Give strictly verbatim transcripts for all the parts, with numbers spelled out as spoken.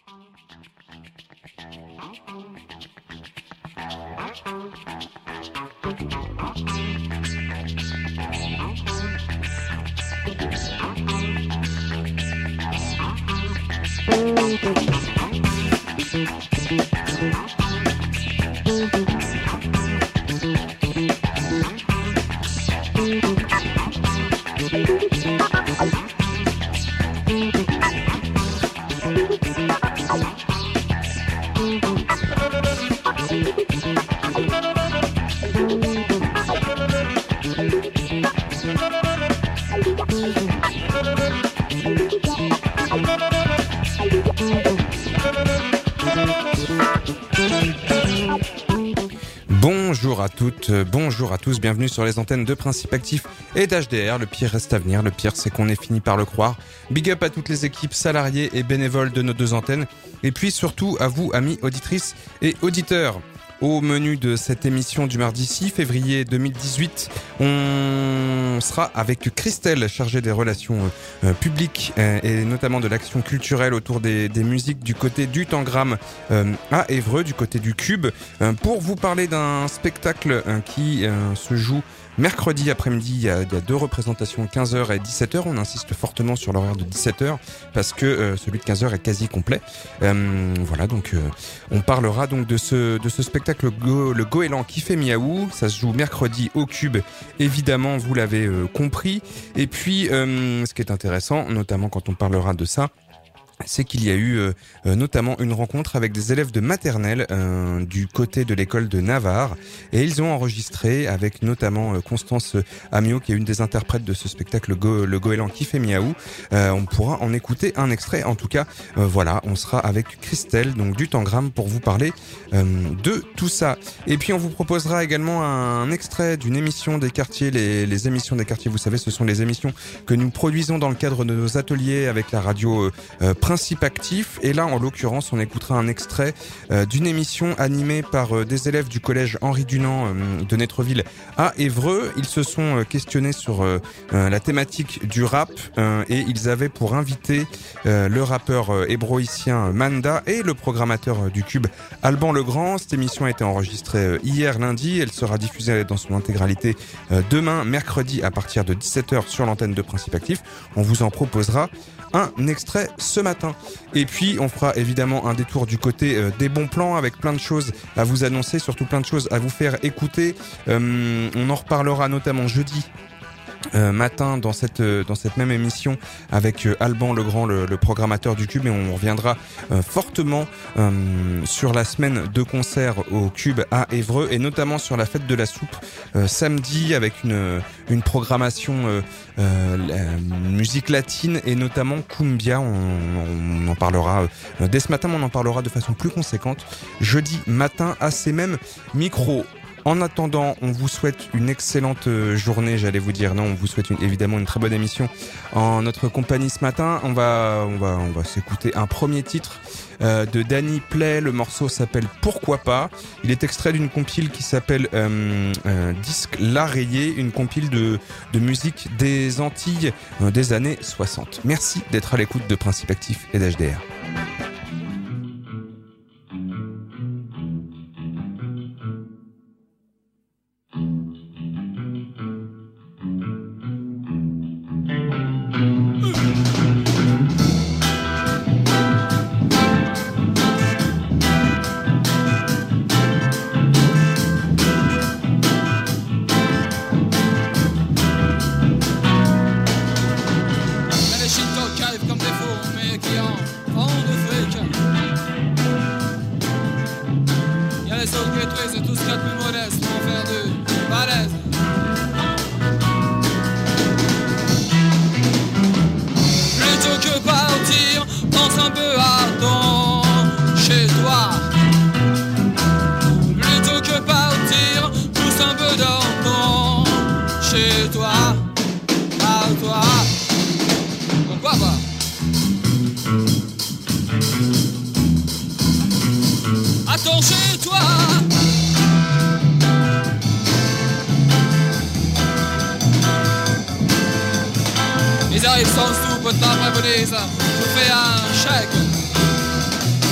Bonjour à toutes, bonjour à tous, bienvenue sur les antennes de Principe Actif et d'H D R. Le pire reste à venir, le pire c'est qu'on est fini par le croire. Big up à toutes les équipes salariées et bénévoles de nos deux antennes. Et puis surtout à vous, amis auditrices et auditeurs. Au menu de cette émission du mardi six février deux mille dix-huit, on sera avec Christelle, chargée des relations euh, publiques euh, et notamment de l'action culturelle autour des, des musiques du côté du Tangram euh, à Évreux, du côté du Cube, euh, pour vous parler d'un spectacle euh, qui euh, se joue mercredi après-midi. Il y, a, il y a deux représentations, quinze heures et dix-sept heures. On insiste fortement sur l'horaire de dix-sept heures parce que euh, celui de quinze heures est quasi complet. Euh, voilà, donc euh, on parlera donc de ce de ce spectacle Go, le Goéland qui fait miaou. Ça se joue mercredi au Cube, évidemment, vous l'avez euh, compris. Et puis, euh, ce qui est intéressant, notamment quand on parlera de ça, c'est qu'il y a eu euh, notamment une rencontre avec des élèves de maternelle euh, du côté de l'école de Navarre, et ils ont enregistré avec notamment euh, Constance Amiot, qui est une des interprètes de ce spectacle Go, le Goéland qui fait miaou. Euh, on pourra en écouter un extrait. En tout cas, euh, voilà, on sera avec Christelle, donc du Tangram, pour vous parler euh, de tout ça. Et puis on vous proposera également un extrait d'une émission des quartiers. Les, les émissions des quartiers, vous savez, ce sont les émissions que nous produisons dans le cadre de nos ateliers avec la radio euh, euh, Principe Actif. Et là, en l'occurrence, on écoutera un extrait euh, d'une émission animée par euh, des élèves du collège Henri Dunant euh, de Netreville à Évreux. Ils se sont euh, questionnés sur euh, euh, la thématique du rap euh, et ils avaient pour invité euh, le rappeur euh, hébroïcien Manda et le programmateur euh, du Cube Alban Legrand. Cette émission a été enregistrée euh, hier lundi. Elle sera diffusée dans son intégralité euh, demain, mercredi, à partir de dix-sept heures sur l'antenne de Principe Actif. On vous en proposera un extrait ce matin. Et puis on fera évidemment un détour du côté euh, des bons plans avec plein de choses à vous annoncer, surtout plein de choses à vous faire écouter. Euh, on en reparlera notamment jeudi Euh, matin dans cette euh, dans cette même émission avec euh, Alban Legrand, le, le programmateur du Cube, et on reviendra euh, fortement euh, sur la semaine de concerts au Cube à Évreux et notamment sur la fête de la soupe euh, samedi avec une une programmation euh, euh, la musique latine et notamment cumbia. On, on en parlera euh, dès ce matin, mais on en parlera de façon plus conséquente jeudi matin à ces mêmes micros. En attendant, on vous souhaite une excellente journée, j'allais vous dire. Non, on vous souhaite une, évidemment une très bonne émission en notre compagnie ce matin. On va, on va, on va s'écouter un premier titre euh, de Danny Play. Le morceau s'appelle Pourquoi pas. Il est extrait d'une compile qui s'appelle euh, euh, Disque La Rayée, une compile de, de musique des Antilles euh, des années soixante. Merci d'être à l'écoute de Principe Actif et d'H D R. Ils arrivent sans sous, peu de temps après police, je vous fais un chèque.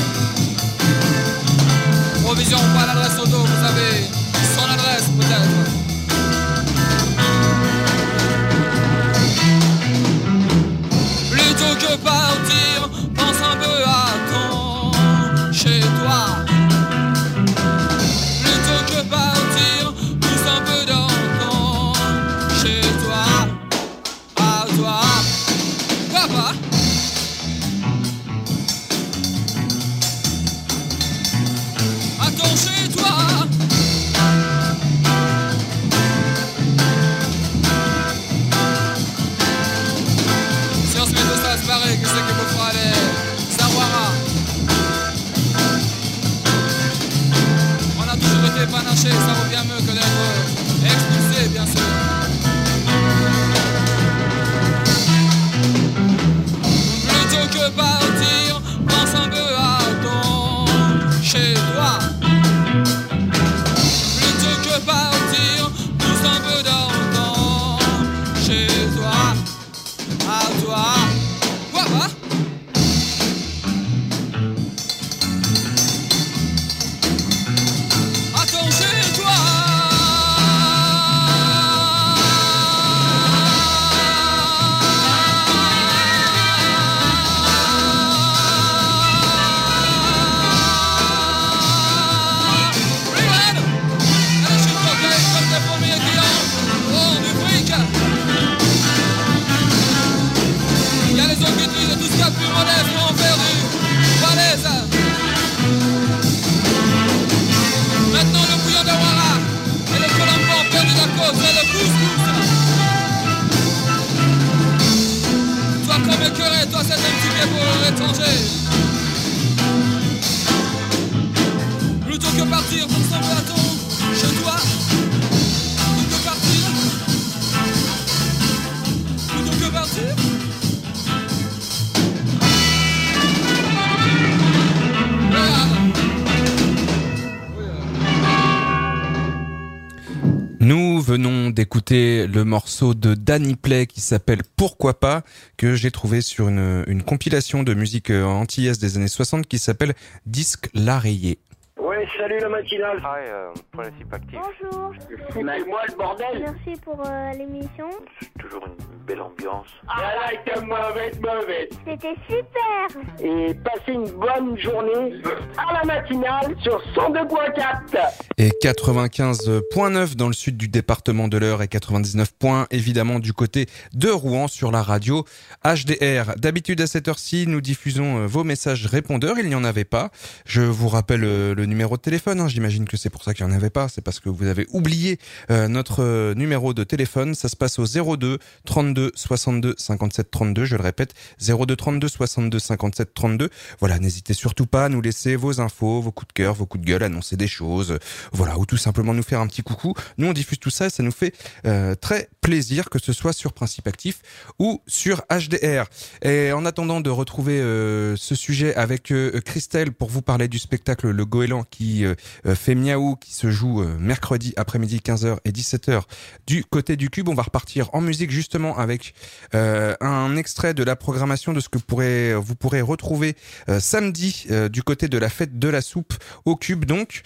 venons d'écouter le morceau de Danny Play qui s'appelle Pourquoi pas, que j'ai trouvé sur une, une compilation de musique antillaise des années soixante qui s'appelle Disque La Rayée. Ouais, salut la matinale. Hi, euh, Principe Actif. Bonjour. Fais-moi le bordel. Merci pour euh, l'émission. C'est toujours une belle ambiance. Ah là, t'es mauvaise, mauvaise. C'était super. Et passez une bonne journée à la matinale sur cent deux virgule quatre. Et quatre-vingt-quinze virgule neuf dans le sud du département de l'Eure et quatre-vingt-dix-neuf points évidemment du côté de Rouen sur la radio H D R. D'habitude à cette heure-ci, nous diffusons vos messages répondeurs. Il n'y en avait pas. Je vous rappelle le numéro de téléphone. Hein. J'imagine que c'est pour ça qu'il n'y en avait pas. C'est parce que vous avez oublié euh, notre euh, numéro de téléphone. Ça se passe au zéro deux trente-deux soixante-deux cinquante-sept trente-deux. Je le répète, zéro deux trente-deux soixante-deux cinquante-sept trente-deux. Voilà, n'hésitez surtout pas à nous laisser vos infos, vos coups de cœur, vos coups de gueule, annoncer des choses. Voilà, ou tout simplement nous faire un petit coucou. Nous, on diffuse tout ça et ça nous fait euh, très plaisir, que ce soit sur Principe Actif ou sur H D R. Et en attendant de retrouver euh, ce sujet avec euh, Christelle pour vous parler du spectacle Le Goéland qui euh, fait miaou, qui se joue euh, mercredi après-midi quinze heures et dix-sept heures du côté du Cube, on va repartir en musique justement avec euh, un extrait de la programmation de ce que pourrez, vous pourrez retrouver euh, samedi euh, du côté de la fête de la soupe au Cube. Donc,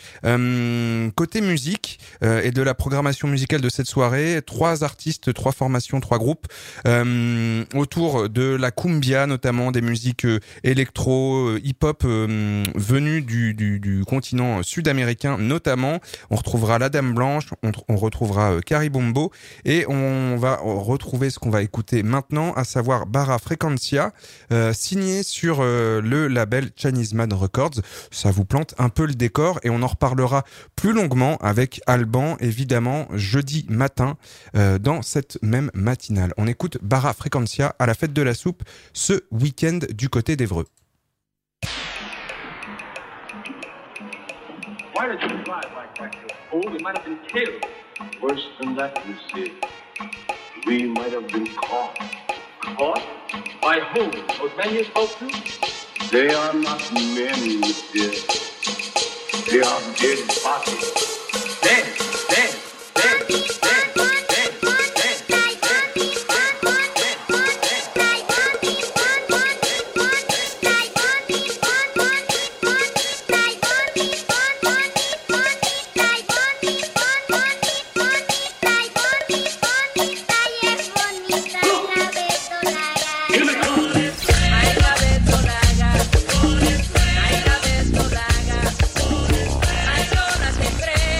euh, côté musique euh, et de la programmation musicale de cette soirée, trois artistes, trois formations, trois groupes euh, autour de la cumbia, notamment des musiques euh, électro, euh, hip-hop euh, venues du, du, du continent sud-américain notamment. On retrouvera La Dame Blanche, on, on retrouvera euh, Caribombo et on va retrouver ce qu'on va écouter maintenant, à savoir Barra Frequencia, euh, signé sur euh, le label Chinese Man Records. Ça vous plante un peu le décor et on en reparlera plus longuement avec Alban, évidemment, jeudi matin euh, dans cette même matinale. On écoute Barra Frequencia à la fête de la soupe ce week-end du côté d'Évreux. Why did you drive like that? Oh, we might have been killed. Worse than that, you see. We might have been caught. Caught? By whom? Those men you spoke to? They are not men, dear. They are dead bodies. Dead, dead, dead, dead, dead, dead. Hay zonas que creen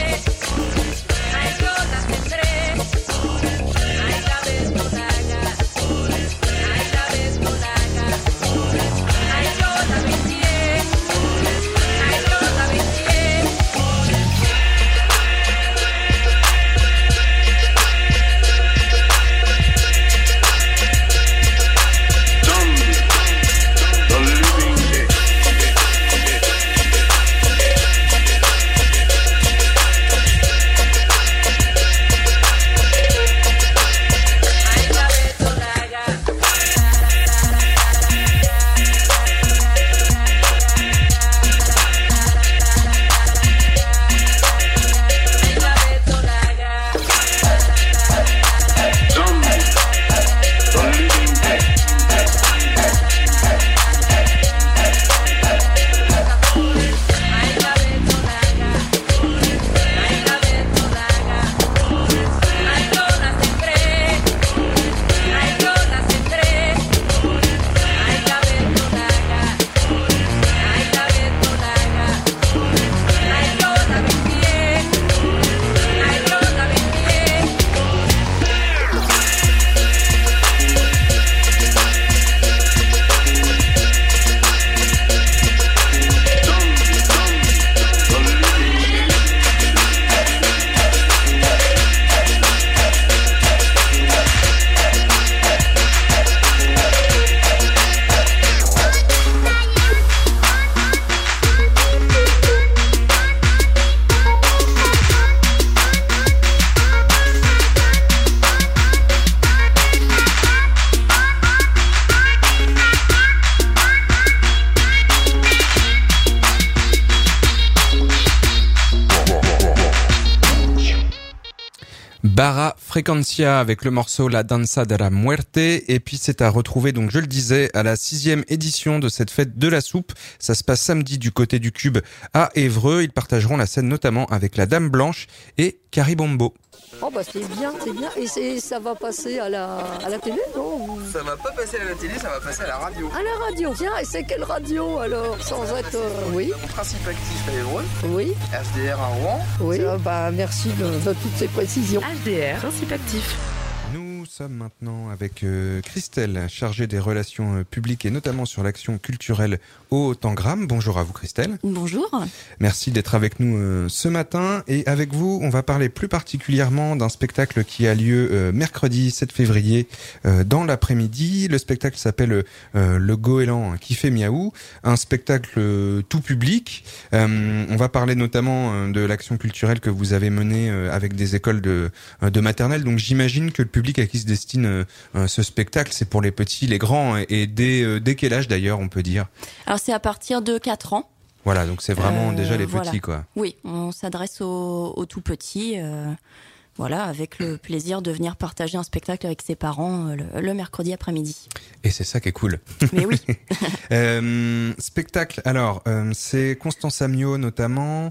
Barra Frecuencia avec le morceau La Danza de la Muerte. Et puis c'est à retrouver, donc je le disais, à la sixième édition de cette fête de la soupe. Ça se passe samedi du côté du Cube à Évreux. Ils partageront la scène notamment avec la Dame Blanche et Caribombo. Oh bah c'est bien, c'est bien. Et c'est, ça va passer à la, à la télé, non? Ça va pas passer à la télé, ça va passer à la radio. À la radio. Tiens, et c'est quelle radio alors? Sans être... Euh, oui. Mon principe actif à Évreux. Oui. H D R à Rouen. Oui. Ah, bah merci de, de toutes ces précisions. H D R, principe actif. Nous sommes maintenant avec euh, Christelle, chargée des relations euh, publiques et notamment sur l'action culturelle au Tangram. Bonjour à vous Christelle. Bonjour. Merci d'être avec nous euh, ce matin. Et avec vous, on va parler plus particulièrement d'un spectacle qui a lieu euh, mercredi sept février euh, dans l'après-midi. Le spectacle s'appelle euh, Le Goéland qui fait miaou, un spectacle euh, tout public. Euh, on va parler notamment euh, de l'action culturelle que vous avez menée euh, avec des écoles de, euh, de maternelle. Donc j'imagine que le public à qui se destine euh, ce spectacle, c'est pour les petits, les grands, et dès, euh, dès quel âge d'ailleurs on peut dire? Alors c'est à partir de quatre ans. Voilà, donc c'est vraiment euh, déjà les voilà. petits quoi. Oui, on s'adresse aux, aux tout petits, euh, voilà, avec le plaisir de venir partager un spectacle avec ses parents euh, le, le mercredi après-midi. Et c'est ça qui est cool. Mais oui. euh, spectacle, alors euh, c'est Constance Amiot notamment,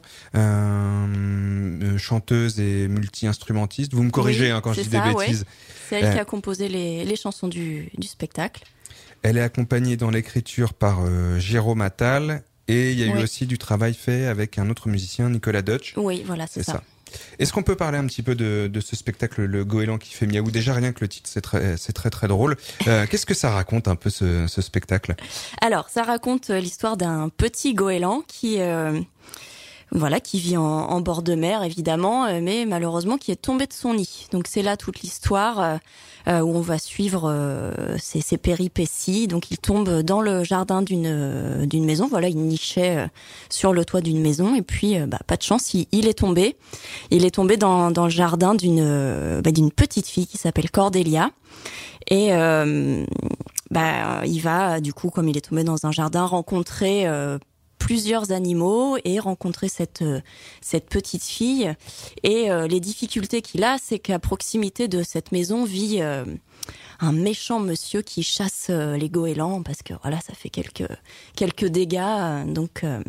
euh, chanteuse et multi-instrumentiste. Vous me corrigez oui, hein, quand je dis ça, des bêtises. Ouais. C'est elle euh, qui a composé les, les chansons du, du spectacle. Elle est accompagnée dans l'écriture par euh, Jérôme Attal et il y a oui. eu aussi du travail fait avec un autre musicien, Nicolas Dutch. Oui, voilà, c'est, c'est ça. ça. Est-ce qu'on peut parler un petit peu de, de ce spectacle, Le Goéland qui fait miaou? Déjà, rien que le titre, c'est très, c'est très, très drôle. Euh, qu'est-ce que ça raconte un peu ce, ce spectacle? Alors, ça raconte l'histoire d'un petit goéland qui... Euh... Voilà, qui vit en, en bord de mer, évidemment, mais malheureusement qui est tombé de son nid. Donc c'est là toute l'histoire euh, où on va suivre euh, ses, ses péripéties. Donc il tombe dans le jardin d'une d'une maison. Voilà, il nichait euh, sur le toit d'une maison et puis euh, bah, pas de chance, il, il est tombé. Il est tombé dans dans le jardin d'une euh, bah, d'une petite fille qui s'appelle Cordélia. Et euh, bah il va du coup, comme il est tombé dans un jardin, rencontrer euh, plusieurs animaux et rencontrer cette cette petite fille. Et euh, les difficultés qu'il a, c'est qu'à proximité de cette maison vit euh, un méchant monsieur qui chasse euh, les goélands parce que voilà, ça fait quelques quelques dégâts. Donc euh,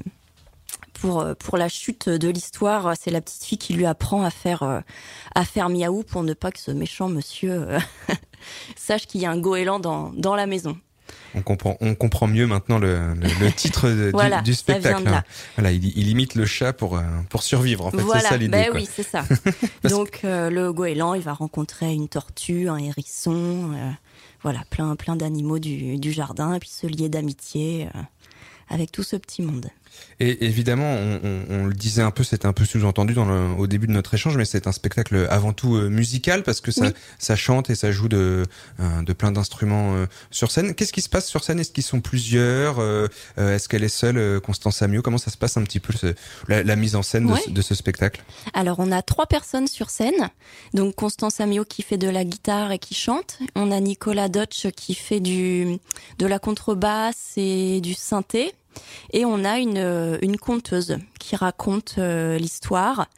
pour pour la chute de l'histoire, c'est la petite fille qui lui apprend à faire euh, à faire miaou pour ne pas que ce méchant monsieur euh, sache qu'il y a un goéland dans dans la maison. On comprend, on comprend mieux maintenant le, le, le titre de, voilà, du, du spectacle. Là. Voilà, il, il imite le chat pour pour survivre. En fait, voilà, c'est ça l'idée. Ben quoi. oui, c'est ça. Donc euh, le goéland, il va rencontrer une tortue, un hérisson, euh, voilà, plein plein d'animaux du, du jardin, et puis se lier d'amitié euh, avec tout ce petit monde. Et évidemment, on, on, on le disait un peu, c'était un peu sous-entendu dans le, au début de notre échange, mais c'est un spectacle avant tout euh, musical parce que ça, oui. ça chante et ça joue de, euh, de plein d'instruments euh, sur scène. Qu'est-ce qui se passe sur scène? Est-ce qu'ils sont plusieurs? euh, Est-ce qu'elle est seule, euh, Constance Amiot? Comment ça se passe un petit peu ce, la, la mise en scène de, ouais. ce, de ce spectacle? Alors, on a trois personnes sur scène. Donc, Constance Amiot qui fait de la guitare et qui chante. On a Nicolas Dutch qui fait du de la contrebasse et du synthé. Et on a une, une conteuse qui raconte euh, l'histoire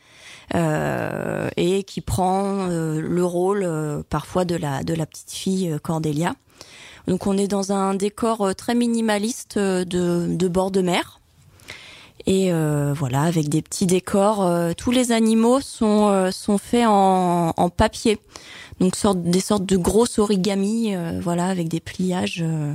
euh, et qui prend euh, le rôle euh, parfois de la, de la petite fille euh, Cordélia. Donc on est dans un décor euh, très minimaliste euh, de, de bord de mer. Et euh, voilà, avec des petits décors. Euh, tous les animaux sont, euh, sont faits en, en papier. Donc sorte, des sortes de grosses origamis, euh, voilà, avec des pliages. Euh,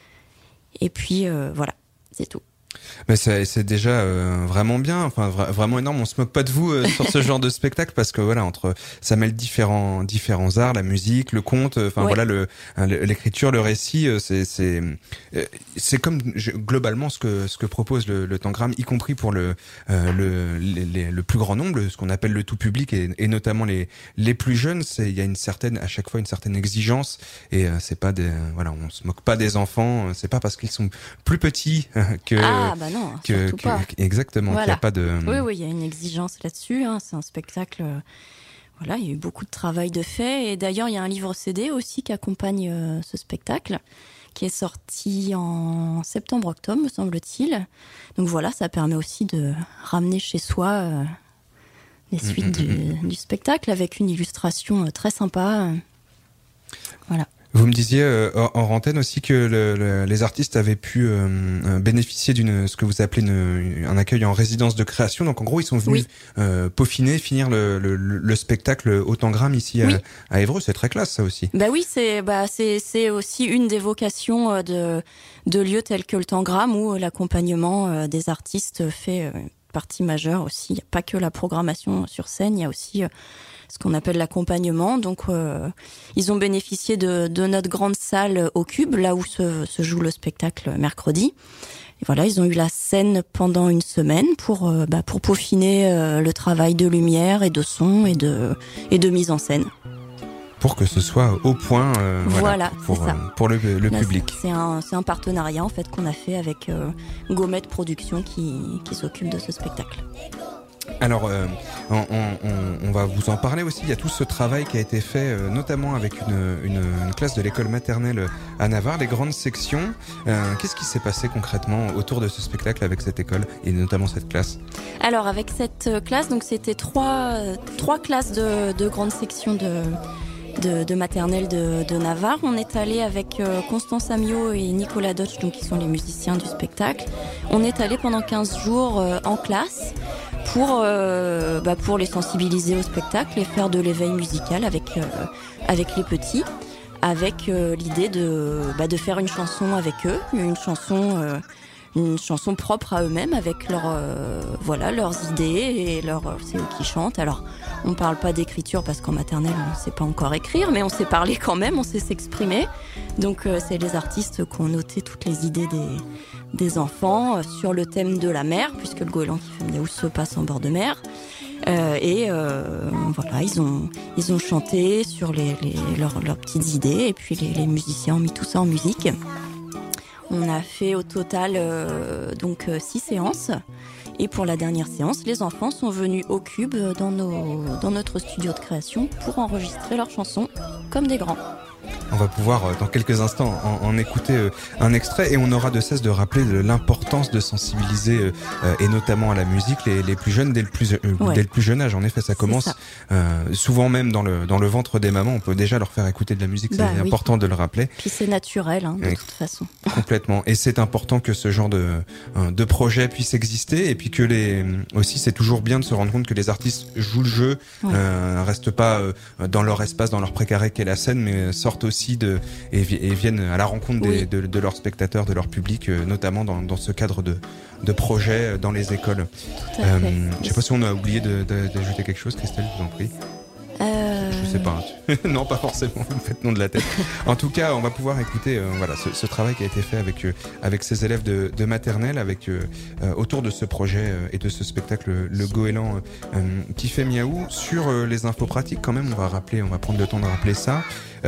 et puis euh, voilà. C'est tout. Mais c'est, c'est déjà euh, vraiment bien, enfin vra- vraiment énorme. On se moque pas de vous euh, sur ce genre de spectacle parce que voilà, entre ça mêle différents différents arts, la musique, le conte, enfin ouais. voilà le, le l'écriture, le récit, euh, c'est c'est euh, c'est comme je, globalement ce que ce que propose le, le Tangram, y compris pour le euh, le les, les, le plus grand nombre, ce qu'on appelle le tout public et, et notamment les les plus jeunes. C'est il y a une certaine à chaque fois une certaine exigence et euh, c'est pas des voilà, on se moque pas des enfants. C'est pas parce qu'ils sont plus petits que ah, bah non, que, surtout que, pas. Exactement, voilà. qu'il n'y a pas de... Oui, oui, il y a une exigence là-dessus. Hein. C'est un spectacle... Euh, voilà, il y a eu beaucoup de travail de fait. Et d'ailleurs, il y a un livre C D aussi qui accompagne euh, ce spectacle, qui est sorti en septembre-octobre, me semble-t-il. Donc voilà, ça permet aussi de ramener chez soi euh, les suites mmh, mmh. du, du spectacle avec une illustration très sympa. Voilà. Vous me disiez euh, hors antenne aussi que le, le, les artistes avaient pu euh, bénéficier d'une ce que vous appelez une, un accueil en résidence de création. Donc en gros, ils sont venus oui. euh, peaufiner, finir le, le, le spectacle au Tangram ici oui. à, à Évreux. C'est très classe ça aussi. Bah oui, c'est bah c'est c'est aussi une des vocations de de lieux tels que le Tangram où l'accompagnement des artistes fait partie majeure aussi. Il n'y a pas que la programmation sur scène, il y a aussi ce qu'on appelle l'accompagnement. Donc, euh, ils ont bénéficié de, de notre grande salle au Cube, là où se, se joue le spectacle mercredi. Et voilà, ils ont eu la scène pendant une semaine pour euh, bah, pour peaufiner euh, le travail de lumière et de son et de et de mise en scène. Pour que ce soit au point, euh, voilà, voilà pour c'est ça. Euh, pour le, le là, public. C'est un c'est un partenariat en fait qu'on a fait avec euh, Gomet Productions qui qui s'occupe de ce spectacle. Alors, euh, on, on, on va vous en parler aussi. Il y a tout ce travail qui a été fait, euh, notamment avec une, une, une classe de l'école maternelle à Navarre, les grandes sections. Euh, qu'est-ce qui s'est passé concrètement autour de ce spectacle avec cette école et notamment cette classe ? Alors, avec cette classe, donc c'était trois trois classes de, de grandes sections de de, de maternelle de, de Navarre. On est allé avec euh, Constance Amiot et Nicolas Dodge, donc qui sont les musiciens du spectacle. On est allé pendant quinze jours euh, en classe. Pour, euh, bah pour les sensibiliser au spectacle et faire de l'éveil musical avec, euh, avec les petits, avec euh, l'idée de, bah de faire une chanson avec eux, une chanson, euh, une chanson propre à eux-mêmes avec leur, euh, voilà, leurs idées et leur, c'est eux qui chantent. Alors, on parle pas d'écriture parce qu'en maternelle, on sait pas encore écrire, mais on sait parler quand même, on sait s'exprimer. Donc, euh, c'est les artistes qui ont noté toutes les idées des des enfants sur le thème de la mer, puisque le goéland qui fait Miaou se passe en bord de mer. Euh, et euh, voilà, ils ont ils ont chanté sur les, les leurs, leurs petites idées, et puis les, les musiciens ont mis tout ça en musique. On a fait au total euh, donc six séances. Et pour la dernière séance, les enfants sont venus au Cube dans nos dans notre studio de création pour enregistrer leurs chansons comme des grands. On va pouvoir dans quelques instants en, en écouter un extrait et on aura de cesse de rappeler l'importance de sensibiliser euh, et notamment à la musique les, les plus jeunes dès le plus, euh, ouais. dès le plus jeune âge. En effet, ça commence ça. Euh, souvent même dans le dans le ventre des mamans. On peut déjà leur faire écouter de la musique. Bah, c'est oui. important de le rappeler. Puis c'est naturel hein, de et, toute façon. Complètement. Et c'est important que ce genre de de projet puisse exister et puis que les aussi c'est toujours bien de se rendre compte que les artistes jouent le jeu, ouais. euh, restent pas euh, dans leur espace, dans leur précaré qu'est la scène, mais sortent aussi de et, et viennent à la rencontre des, oui. de, de leurs spectateurs, de leur public, euh, notamment dans, dans ce cadre de, de projets dans les écoles. Tout à euh, fait. Je sais pas si on a oublié de, de, d'ajouter quelque chose, Christelle, je vous en prie. Euh... Je sais pas. Non, pas forcément. Vous me faites nom de la tête. En tout cas, on va pouvoir écouter euh, voilà ce, ce travail qui a été fait avec euh, avec ces élèves de, de maternelle, avec euh, euh, autour de ce projet euh, et de ce spectacle, le goéland euh, qui fait Miaou. Sur euh, les infos pratiques, quand même, on va rappeler, on va prendre le temps de rappeler ça.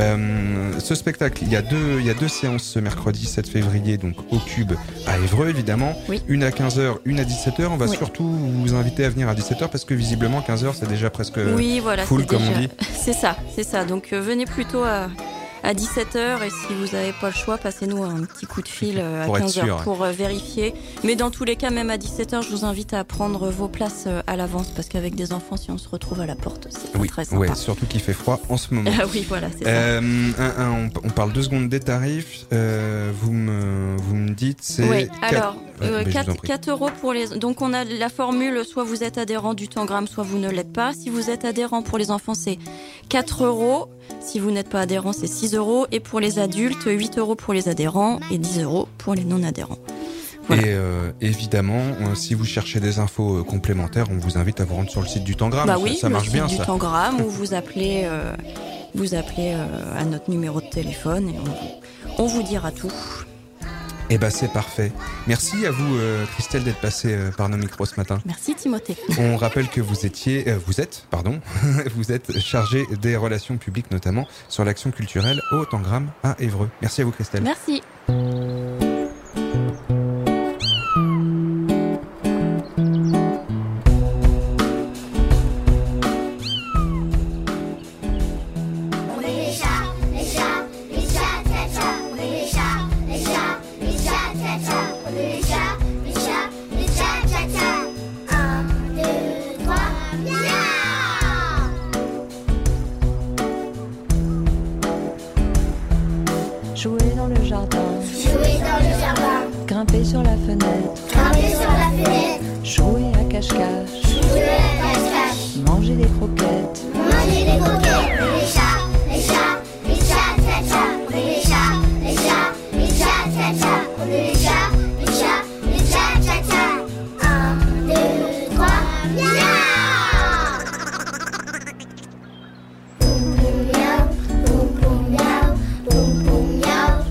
Euh, ce spectacle, il y a deux, il y a deux séances ce mercredi sept février, donc au Cube à Évreux évidemment. Oui. Une à quinze heures, une à dix-sept heures. On va oui. surtout vous inviter à venir à dix-sept heures parce que visiblement quinze heures c'est déjà presque oui, voilà, full comme déjà... on dit. C'est ça, c'est ça. Donc euh, venez plutôt à à dix-sept heures et si vous n'avez pas le choix, passez-nous un petit coup de fil à pour quinze heures pour euh, vérifier. Mais dans tous les cas, même à dix-sept heures, je vous invite à prendre vos places à l'avance parce qu'avec des enfants, si on se retrouve à la porte, c'est oui, très sympa. Ouais, surtout qu'il fait froid en ce moment. Ah oui, voilà, c'est euh, ça. Un, un, on, on parle deux secondes des tarifs. Euh, vous me vous me dites c'est. Oui, quatre... alors euh, quatre euros pour les. Donc on a la formule, soit vous êtes adhérent du Tangram, soit vous ne l'êtes pas. Si vous êtes adhérent pour les enfants, c'est quatre euros. Si vous n'êtes pas adhérent, c'est six euros. Et pour les adultes, huit euros pour les adhérents et dix euros pour les non-adhérents. Voilà. Et euh, évidemment, euh, si vous cherchez des infos euh, complémentaires, on vous invite à vous rendre sur le site du Tangram. Bah oui, ça, ça marche le bien, site ça. du Tangram, où vous appelez, euh, vous appelez euh, à notre numéro de téléphone et on, on vous dira tout. Eh ben c'est parfait. Merci à vous euh, Christelle d'être passée euh, par nos micros ce matin. Merci Timothée. On rappelle que vous étiez, euh, vous êtes, pardon, vous êtes chargée des relations publiques notamment sur l'action culturelle au Tangram à Évreux. Merci à vous Christelle. Merci. Yeah! sur la fenêtre, grimper sur la fenêtre, jouer à cache-cache, jouer à cache-cache, manger des croquettes, manger des croquettes. Les chats, les chats, les chats, tcha tcha. On est les chats, les chats, les chats, tcha tcha. On est les chats, les chats, les chats, tcha tcha. Un, deux, trois, miaou. Poum poum miaou, poum poum miaou, poum poum miaou,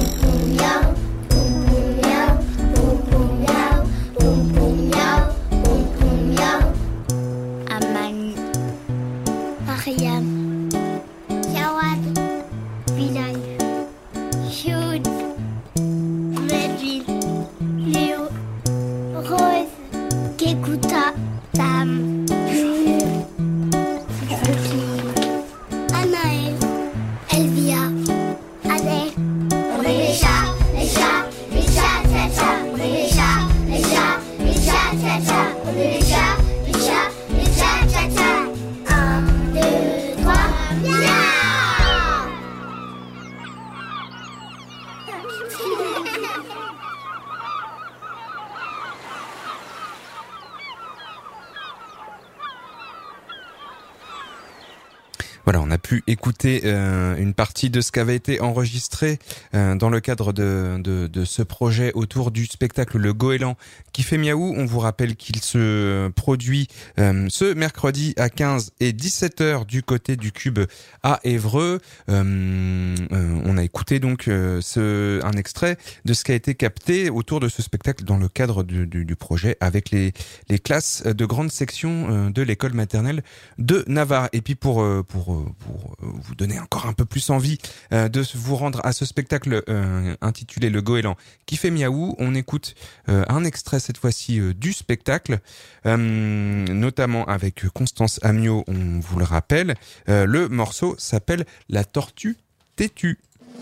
poum poum miaou, poum poum miaou, poum poum miaou, poum poum miaou. Aman, Mariam, Jawad, Bilal, Jude, Melville, Léo, Rose, Kekuta, Tam, Jules, Sophie, Anaël, Elvia, Adèle. On est les chats, les chats, les chats, tcha tcha. On est les chats, les chats, les chats, tcha tcha. On est les chats, les chats, les chats, tcha tcha. Un, deux, trois, miaou. Voilà, on a pu écouter euh, une partie de ce qui avait été enregistré euh, dans le cadre de, de, de ce projet autour du spectacle Le Goéland qui fait miaou. On vous rappelle qu'il se produit euh, ce mercredi à quinze et dix-sept heures du côté du Cube à Évreux. Euh, euh, on a écouté donc euh, ce, un extrait de ce qui a été capté autour de ce spectacle dans le cadre du, du, du projet avec les, les classes de grande section euh, de l'école maternelle de Navarre. Et puis pour, euh, pour pour vous donner encore un peu plus envie euh, de vous rendre à ce spectacle euh, intitulé Le Goéland qui fait miaou, on écoute euh, un extrait cette fois-ci euh, du spectacle, euh, notamment avec Constance Amiot, on vous le rappelle. Euh, le morceau s'appelle La Tortue Têtue.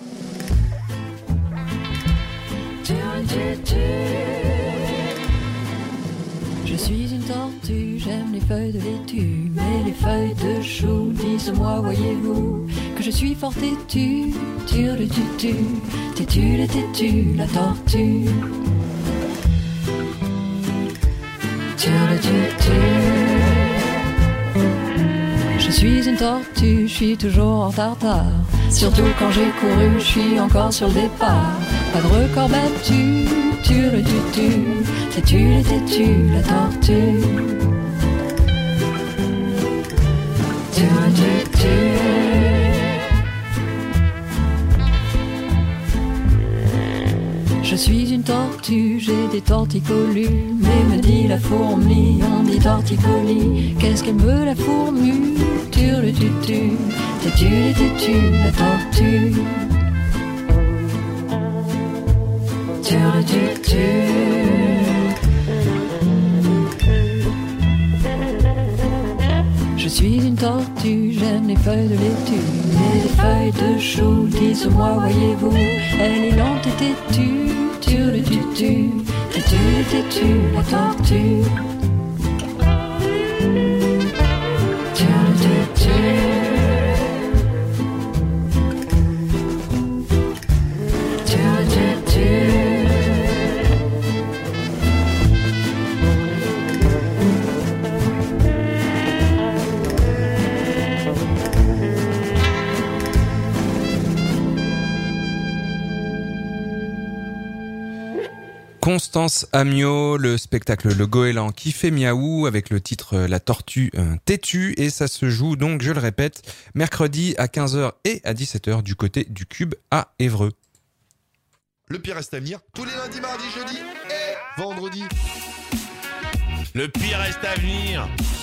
Je suis une tortue, j'aime les feuilles de laitue, mais les feuilles de chou, dites-moi, voyez-vous, que je suis fort têtue, tue le tutu, têtue le têtu, la tortue. Tue le tutu. Je suis une tortue, je suis toujours en tartare, surtout quand j'ai couru, je suis encore sur le départ. Pas de record battu, tue le tutu, têtu le têtu, la tortue. Tue le tutu. Je suis une tortue, j'ai des torticolis, mais me dit la fourmi, on dit torticolis, qu'est-ce qu'elle me la fourmue, tue le tutu, têtu le têtu, la tortue. Tue le tutu. Je suis une tortue, j'aime les feuilles de laitue, mais les feuilles de chou, dites-moi, voyez-vous, elle est lente et têtue, tue le tutu, têtu le têtu, la tortue. Tue le tutu. Tue le tutu. Constance Amiot, le spectacle Le Goéland qui fait miaou avec le titre La Tortue euh, Têtue, et ça se joue donc, je le répète, mercredi à quinze heures et à dix-sept heures du côté du Cube à Évreux. Le pire reste à venir tous les lundis, mardis, jeudis et vendredis. Le pire reste à venir.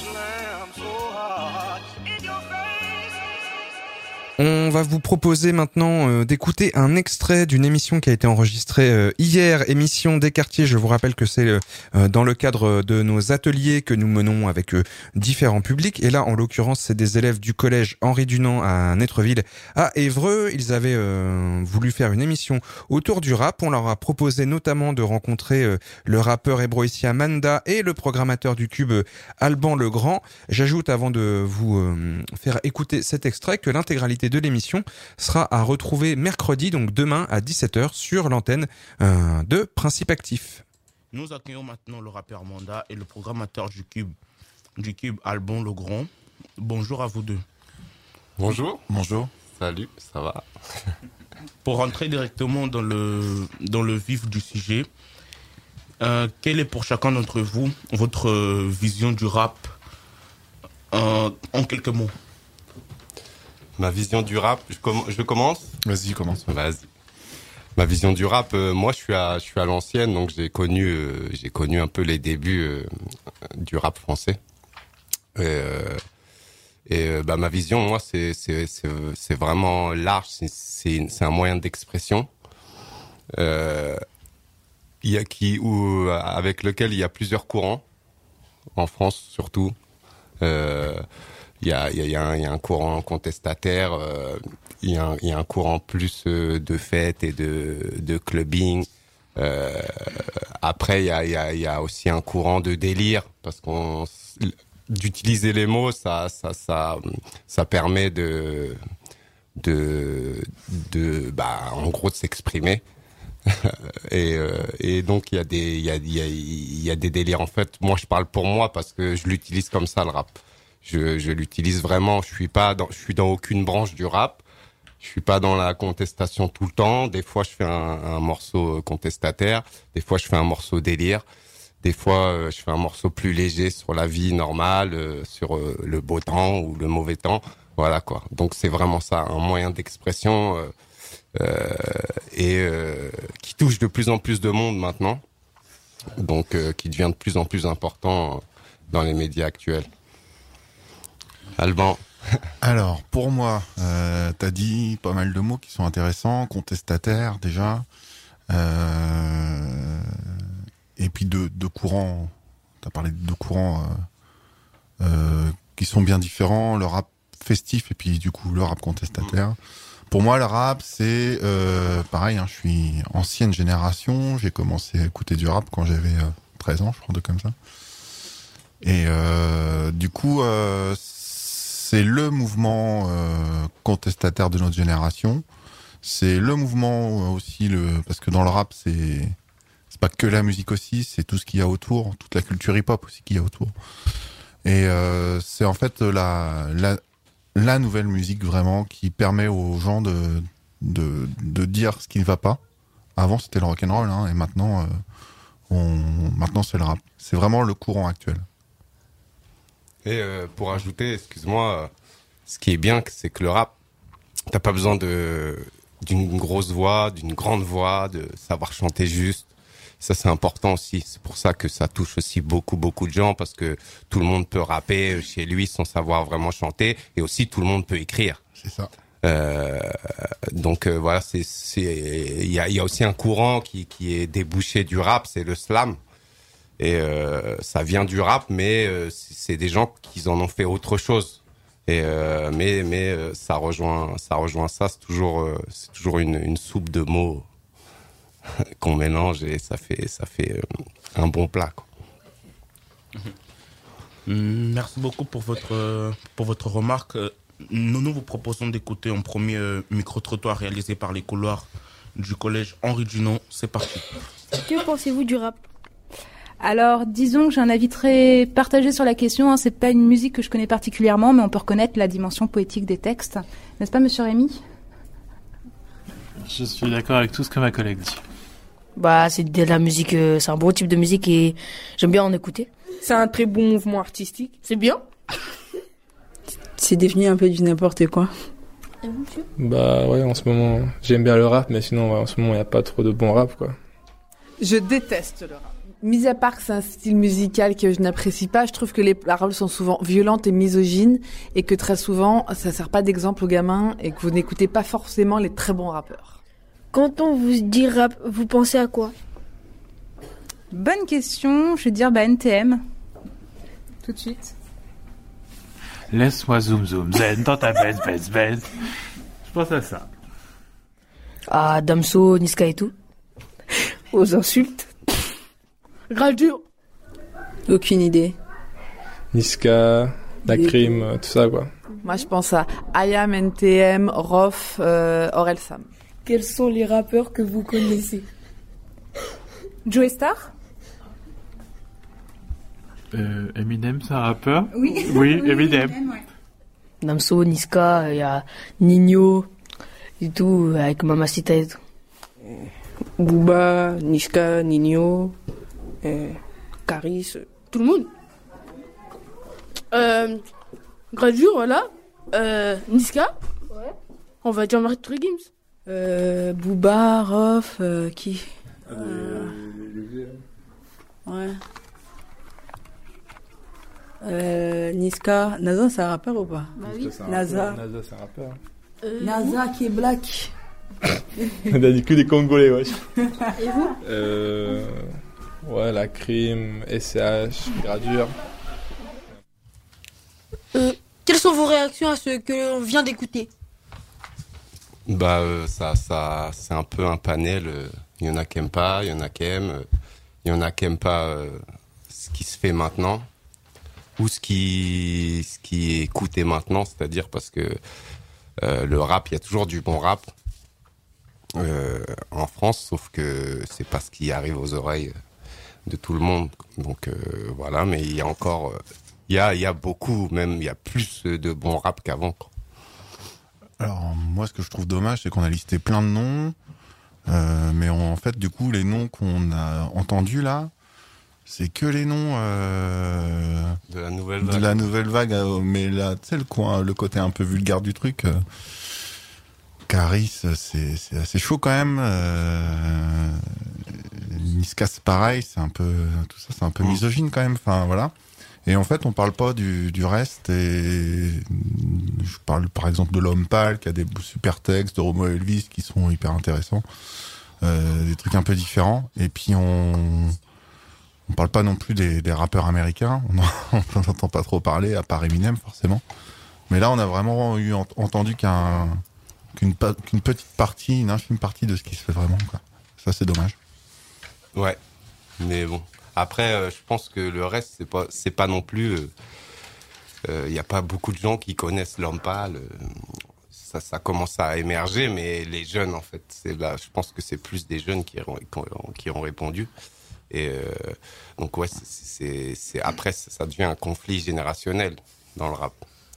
On va vous proposer maintenant euh, d'écouter un extrait d'une émission qui a été enregistrée euh, hier, émission des quartiers. Je vous rappelle que c'est euh, dans le cadre de nos ateliers que nous menons avec euh, différents publics. Et là, en l'occurrence, c'est des élèves du collège Henri Dunant à Nettreville, à Évreux. Ils avaient euh, voulu faire une émission autour du rap. On leur a proposé notamment de rencontrer euh, le rappeur hébroïcien Manda et le programmateur du Cube Alban Legrand. J'ajoute, avant de vous euh, faire écouter cet extrait, que l'intégralité l'intégralité de l'émission sera à retrouver mercredi, donc demain à dix-sept heures sur l'antenne euh, de Principe Actif. Nous accueillons maintenant le rappeur Manda et le programmateur du Cube, du Cube Alban Legrand. Bonjour à vous deux. Bonjour. Bonjour. Salut, ça va? Pour rentrer directement dans le, dans le vif du sujet, euh, quelle est pour chacun d'entre vous votre vision du rap euh, en quelques mots? Ma vision du rap, je, com- je commence? Vas-y, commence. Vas-y. Ma vision du rap, euh, moi je suis à, je suis à l'ancienne, donc j'ai connu, euh, j'ai connu un peu les débuts euh, du rap français. Et, euh, Et euh, bah ma vision, moi, c'est c'est c'est c'est vraiment large. C'est c'est, c'est un moyen d'expression. Euh, il y a qui ou avec lequel il y a plusieurs courants en France surtout. Euh, il y a il y a il y a un, il y a un courant contestataire. Euh, il y a un, il y a un courant plus de fête et de de clubbing. Euh, après, il y a il y a il y a aussi un courant de délire parce qu'on d'utiliser les mots, ça, ça, ça, ça permet de, de, de, bah, en gros, de s'exprimer. et, euh, et donc, il y a des, il y a, il y a, il y a des délires. En fait, moi, je parle pour moi parce que je l'utilise comme ça, le rap. Je, je l'utilise vraiment. Je suis pas dans, je suis dans aucune branche du rap. Je suis pas dans la contestation tout le temps. Des fois, je fais un, un morceau contestataire. Des fois, je fais un morceau délire. Des fois, euh, je fais un morceau plus léger sur la vie normale, euh, sur euh, le beau temps ou le mauvais temps. Voilà quoi. Donc c'est vraiment ça, un moyen d'expression euh, euh, et euh, qui touche de plus en plus de monde maintenant. Donc euh, qui devient de plus en plus important dans les médias actuels. Alban. Alors, pour moi, euh, t'as dit pas mal de mots qui sont intéressants, contestataire déjà. Euh... Et puis deux, deux courants, tu as parlé de deux courants euh, euh, qui sont bien différents, le rap festif et puis du coup le rap contestataire. Pour moi, le rap, c'est euh, pareil, hein, je suis ancienne génération, j'ai commencé à écouter du rap quand j'avais euh, treize ans, je crois, de comme ça. Et euh, du coup, euh, c'est le mouvement euh, contestataire de notre génération. C'est le mouvement aussi, le parce que dans le rap, c'est... c'est pas que la musique aussi, c'est tout ce qu'il y a autour, toute la culture hip-hop aussi qu'il y a autour. Et euh, c'est en fait la, la la nouvelle musique vraiment qui permet aux gens de de de dire ce qui ne va pas. Avant c'était le rock'n'roll, hein, et maintenant euh, on maintenant c'est le rap. C'est vraiment le courant actuel. Et euh, pour ajouter, excuse-moi, ce qui est bien, c'est que le rap, t'as pas besoin de d'une grosse voix, d'une grande voix, de savoir chanter juste. Ça, c'est important aussi. C'est pour ça que ça touche aussi beaucoup, beaucoup de gens, parce que tout le monde peut rapper chez lui sans savoir vraiment chanter, et aussi tout le monde peut écrire. C'est ça. Euh, donc euh, voilà, c'est c'est il y a il y a aussi un courant qui qui est débouché du rap, c'est le slam. Et euh, ça vient du rap, mais euh, c'est des gens qui en ont fait autre chose. Et euh, mais mais euh, ça rejoint ça rejoint ça. C'est toujours euh, c'est toujours une une soupe de mots qu'on mélange et ça fait ça fait euh, un bon plat, quoi. Merci beaucoup pour votre pour votre remarque. Nous nous vous proposons d'écouter un premier micro-trottoir réalisé par les couloirs du collège Henri Dunant. C'est parti. Que pensez-vous du rap ? Alors, disons que j'ai un avis très partagé sur la question. Hein. C'est pas une musique que je connais particulièrement, mais on peut reconnaître la dimension poétique des textes. N'est-ce pas, monsieur Rémy ? Je suis d'accord avec tout ce que ma collègue dit. Bah, c'est de la musique, euh, c'est un beau type de musique et j'aime bien en écouter. C'est un très bon mouvement artistique. C'est bien. C'est devenu un peu du n'importe quoi. Et vous, monsieur ? Bah ouais, en ce moment, j'aime bien le rap, mais sinon, ouais, en ce moment, il n'y a pas trop de bon rap, quoi. Je déteste le rap. Mis à part que c'est un style musical que je n'apprécie pas, je trouve que les paroles sont souvent violentes et misogynes et que très souvent, ça sert pas d'exemple aux gamins et que vous n'écoutez pas forcément les très bons rappeurs. Quand on vous dit rap, vous pensez à quoi ? Bonne question, je vais dire bah, N T M. Tout de suite. Laisse-moi zoom zoom zen dans ta baisse baisse baisse. Je pense à ça. Ah, Damso, Niska et tout. Aux insultes. Radio. Aucune idée. Niska, La crime, euh, tout ça, quoi. Moi, je pense à I A M, N T M, Rof, euh, Orelsan. Quels sont les rappeurs que vous connaissez? Joey Star? Euh, Eminem, c'est un rappeur? Oui. Oui, Eminem. Ouais. Damso, Niska, il y a Nino et tout, avec Mamacita et tout. Booba, Niska, Nino, euh, Caris, tout le monde. Euh, Gradure, voilà. Euh, Niska. Ouais. On va dire Marie Gims. Euh, Booba, Rof, euh, qui euh... Ouais. Euh, Niska, Naza, c'est un rappeur ou pas? Bah oui. Naza. Naza, c'est un rappeur. Euh, Naza qui est black. On a dit que des Congolais, wesh. Et vous? Euh, ouais, la crime, S C H, Gradure. Euh, quelles sont vos réactions à ce que l'on vient d'écouter? Bah euh, ça, ça, c'est un peu un panel. Il y en a qui aiment pas, il y en a qui aiment, il y en a qui aiment pas euh, ce qui se fait maintenant ou ce qui, ce qui est écouté maintenant, c'est-à-dire parce que euh, le rap, il y a toujours du bon rap euh, en France, sauf que c'est pas ce qui arrive aux oreilles de tout le monde. Donc euh, voilà, mais il y a encore, il y a, il y a beaucoup, même il y a plus de bon rap qu'avant, quoi. Alors moi, ce que je trouve dommage, c'est qu'on a listé plein de noms, euh, mais on, en fait, du coup, les noms qu'on a entendus là, c'est que les noms euh, de la nouvelle vague. De la nouvelle vague, euh, mais là, tu sais, le coin, le côté un peu vulgaire du truc. Euh, Caris, c'est, c'est assez chaud quand même. Euh, Niska, c'est pareil, c'est un peu, tout ça, c'est un peu misogyne quand même. Enfin voilà. Et en fait, on parle pas du, du reste. Et je parle par exemple de L'Homme Pâle, qui a des super textes, de Romo Elvis, qui sont hyper intéressants. Euh, des trucs un peu différents. Et puis on on parle pas non plus des, des rappeurs américains. On n'en entend pas trop parler, à part Eminem forcément. Mais là, on a vraiment eu ent- entendu qu'un qu'une, pa- qu'une petite partie, une infime partie de ce qui se fait vraiment, quoi. Ça, c'est dommage. Ouais, mais bon. Après, euh, je pense que le reste, c'est pas, c'est pas non plus. Il euh, y a pas beaucoup de gens qui connaissent L'Homme Pâle. Euh, ça, ça commence à émerger, mais les jeunes, en fait, c'est là. Je pense que c'est plus des jeunes qui ont, qui ont répondu. Et euh, donc ouais, c'est, c'est, c'est après, ça devient un conflit générationnel dans le rap.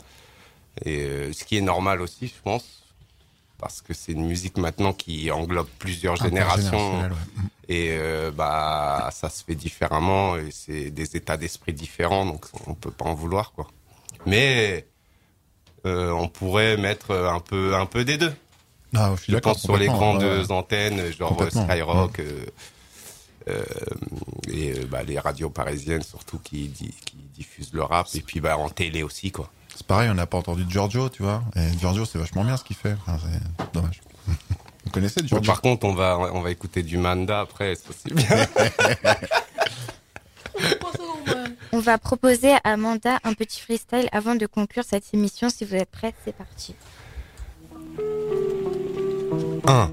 Et euh, ce qui est normal aussi, je pense, parce que c'est une musique maintenant qui englobe plusieurs générations. Ouais. Et euh, bah ça se fait différemment et c'est des états d'esprit différents, donc on peut pas en vouloir, quoi. Mais euh, on pourrait mettre un peu un peu des deux. Ah, je suis je d'accord, pense sur les grandes ouais. antennes genre Skyrock ouais. euh, euh, et euh, bah, les radios parisiennes surtout qui, qui diffusent le rap et puis bah en télé aussi, quoi. C'est pareil, on n'a pas entendu Giorgio, tu vois. Et Giorgio, c'est vachement bien ce qu'il fait. Enfin, c'est dommage. Vous connaissez Giorgio? Bon, par contre, on va, on va écouter du Manda après, ça c'est bien. On va proposer à Amanda un petit freestyle avant de conclure cette émission. Si vous êtes prêts, c'est parti. Un.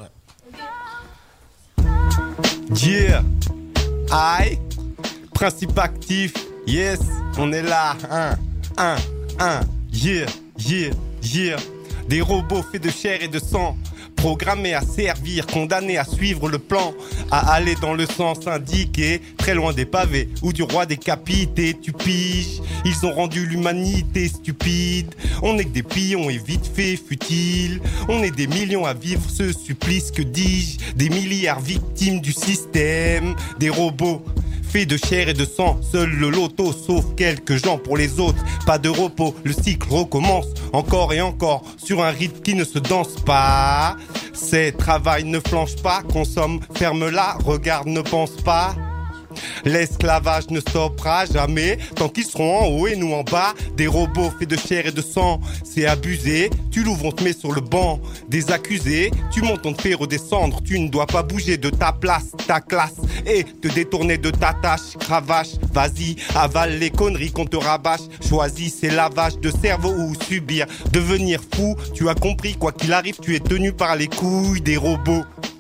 Yeah. Aïe. Principe actif. Yes. On est là. Un. Un. Un. Yeah. Yeah. Yeah. Des robots faits de chair et de sang, programmés à servir, condamnés à suivre le plan, à aller dans le sens indiqué, très loin des pavés ou du roi décapité. Tu piges, ils ont rendu l'humanité stupide. On est que des pions et vite fait futiles. On est des millions à vivre ce supplice, que dis-je, des milliards victimes du système. Des robots fait de chair et de sang, seul le loto sauve quelques gens pour les autres. Pas de repos, le cycle recommence encore et encore sur un rythme qui ne se danse pas. C'est travail, ne flanche pas, consomme, ferme-la, regarde, ne pense pas. L'esclavage ne stoppera jamais tant qu'ils seront en haut et nous en bas. Des robots faits de chair et de sang, c'est abusé. Tu l'ouvres, on te met sur le banc des accusés. Tu montes, on te fait redescendre. Tu ne dois pas bouger de ta place, ta classe, et te détourner de ta tâche. Cravache, vas-y, avale les conneries qu'on te rabâche. Choisis, c'est lavage de cerveau ou subir, devenir fou. Tu as compris, quoi qu'il arrive, tu es tenu par les couilles des robots.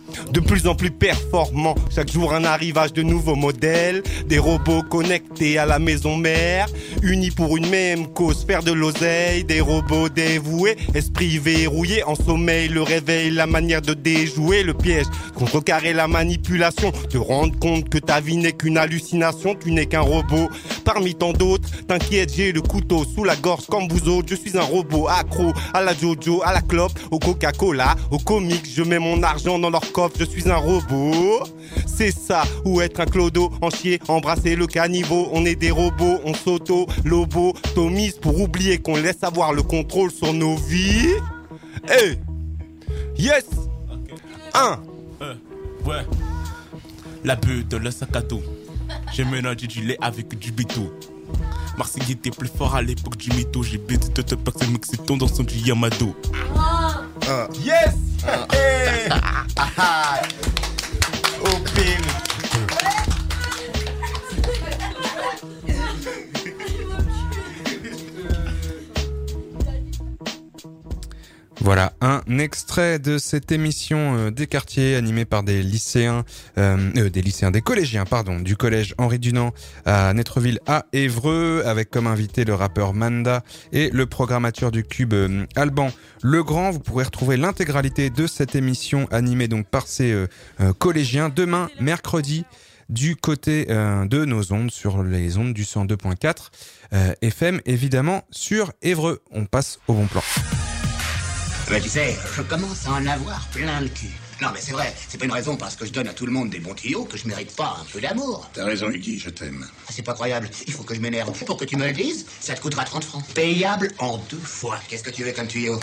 de plus en plus performants. Chaque jour un arrivage de nouveaux modèles, des robots connectés à la maison mère, unis pour une même cause, faire de l'oseille. Des robots dévoués, esprit verrouillé, en sommeil, le réveil, la manière de déjouer le piège, contrecarrer la manipulation, te rendre compte que ta vie n'est qu'une hallucination, tu n'es qu'un robot parmi tant d'autres. T'inquiète, j'ai le couteau sous la gorge comme vous autres. Je suis un robot accro à la Jojo, à la clope, au Coca-Cola, aux comics. Je mets mon argent dans leur coffre, je suis un robot. C'est ça, ou être un clodo, en chier, embrasser le caniveau. On est des robots, on s'auto, lobo, tomise pour oublier qu'on laisse avoir le contrôle sur nos vies. Hey, yes, un. Euh, ouais, la bulle de le sac à dos. J'ai mélangé du lait avec du béto. Marseille était plus fort à l'époque du mytho. J'ai baisé toute personne mexicaine dans son du Yamado. Uh, yes! Uh. Hey. Ah, oh, baby. Voilà un extrait de cette émission euh, des quartiers animée par des lycéens, euh, euh, des lycéens, des collégiens, pardon, du collège Henri Dunant à Netreville à Évreux, avec comme invité le rappeur Manda et le programmateur du Cube euh, Alban Legrand. Vous pourrez retrouver l'intégralité de cette émission animée donc par ces euh, euh, collégiens demain, mercredi, du côté euh, de nos ondes, sur les ondes du cent deux point quatre euh, F M, évidemment sur Évreux. On passe au bon plan. Mais tu sais, je commence à en avoir plein le cul. Non mais c'est vrai, c'est pas une raison parce que je donne à tout le monde des bons tuyaux que je mérite pas un peu d'amour. T'as raison, Iggy, je t'aime. Ah, c'est pas croyable, il faut que je m'énerve. Pour que tu me le dises, ça te coûtera trente francs. Payable en deux fois. Qu'est-ce que tu veux comme tuyau?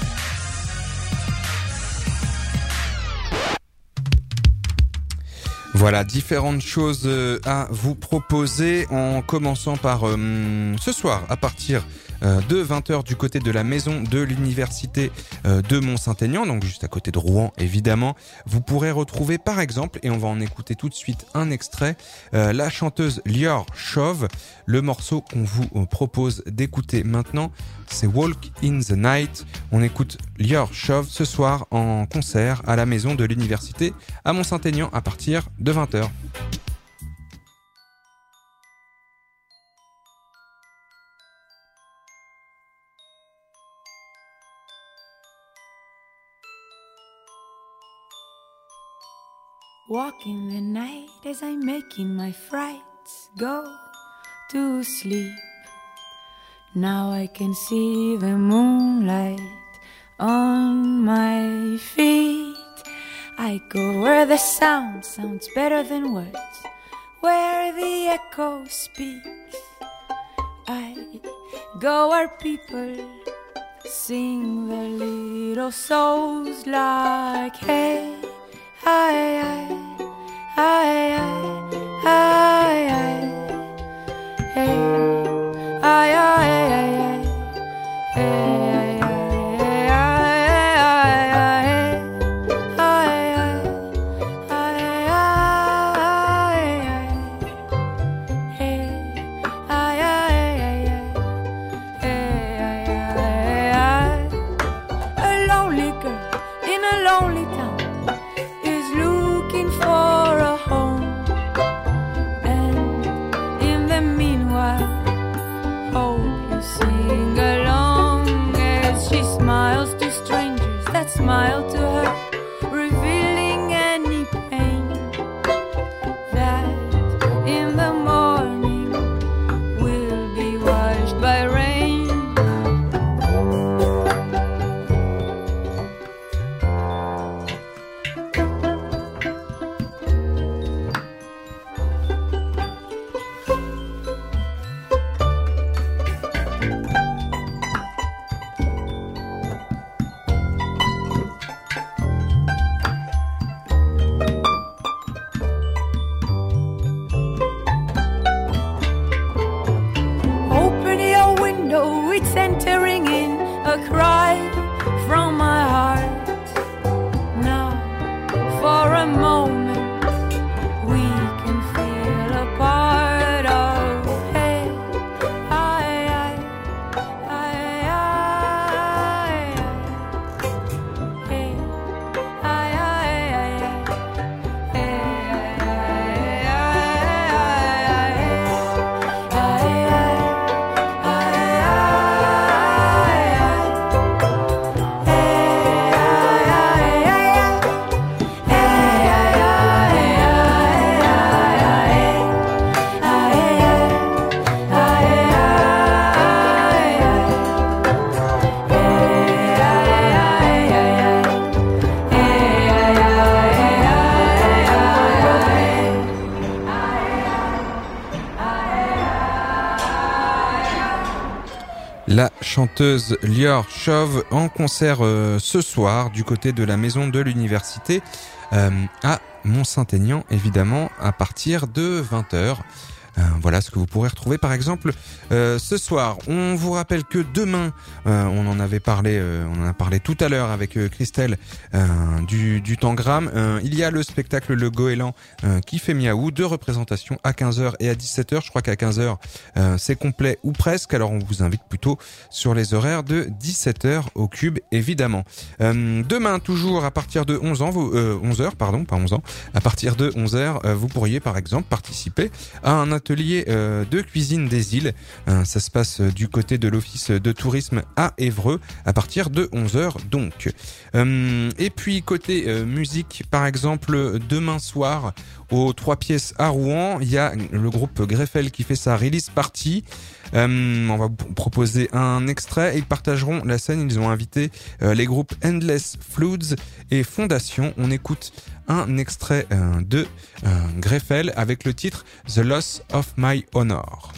Voilà, différentes choses à vous proposer, en commençant par euh, ce soir, à partir euh, de vingt heures du côté de la maison de l'université euh, de Mont-Saint-Aignan, donc juste à côté de Rouen évidemment. Vous pourrez retrouver par exemple, et on va en écouter tout de suite un extrait, euh, la chanteuse Lior Chauve. Le morceau qu'on vous propose d'écouter maintenant, c'est Walk in the Night. On écoute Lior Chauve ce soir en concert à la maison de l'université à Mont-Saint-Aignan à partir de vingt heures. Walk in the night as I'm making my frights go to sleep. Now I can see the moonlight on my feet. I go where the sound sounds better than words, where the echo speaks. I go where people sing their little souls like hey, hi, hi, hi, hi, hi, hi, hey, hi, hi, hi, hey. For a home, and La chanteuse Lior Chov en concert euh, ce soir du côté de la maison de l'université euh, à Mont-Saint-Aignan, évidemment, à partir de vingt heures. Euh, voilà ce que vous pourrez retrouver par exemple euh, ce soir. On vous rappelle que demain, euh, on en avait parlé, euh, on en a parlé tout à l'heure avec euh, Christelle euh, du, du Tangram. Euh, il y a le spectacle Le Goéland euh, qui fait miaou, deux représentations à quinze heures et à dix-sept heures. Je crois qu'à quinze heures euh, c'est complet ou presque. Alors on vous invite plutôt sur les horaires de dix-sept heures au Cube évidemment. Euh, demain toujours à partir de onze ans, vous, euh, onze heures pardon, pas onze ans, à partir de onze heures, euh, vous pourriez par exemple participer à un atelier euh, de cuisine des îles. Euh, ça se passe du côté de l'office de tourisme à Évreux à partir de onze heures donc. Euh, et puis côté euh, musique, par exemple, demain soir aux trois pièces à Rouen, il y a le groupe Greffel qui fait sa release party. Euh, on va vous proposer un extrait et ils partageront la scène. Ils ont invité euh, les groupes Endless Floods et Fondation. On écoute un extrait euh, de euh, Greffel avec le titre The Loss of My Honor.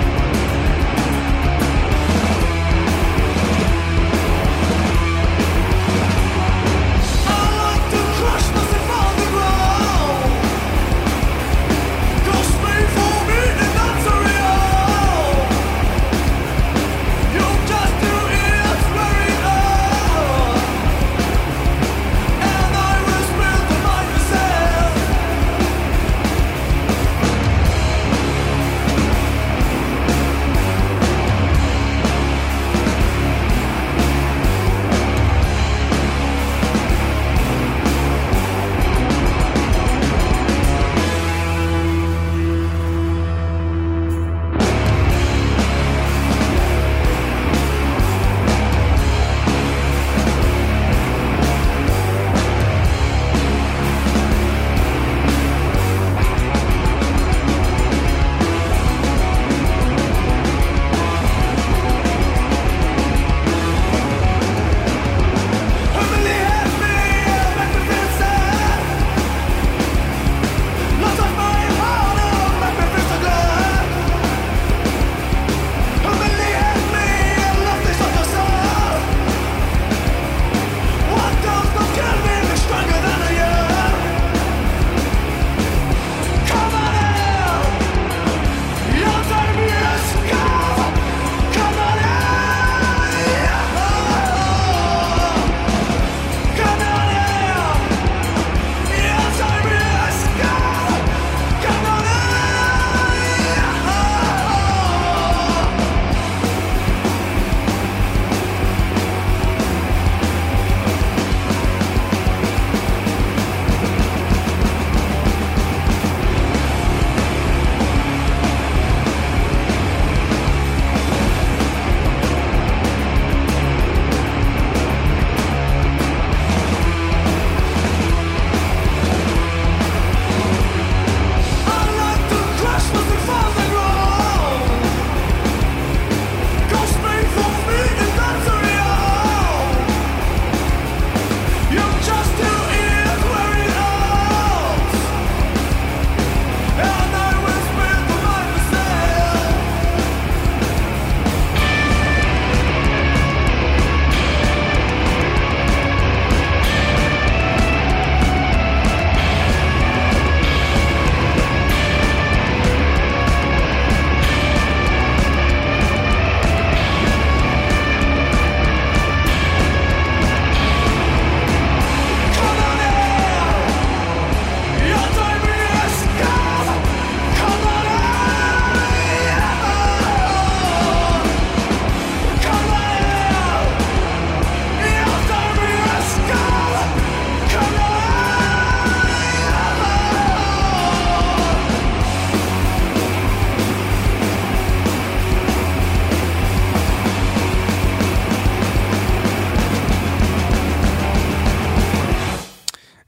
Thank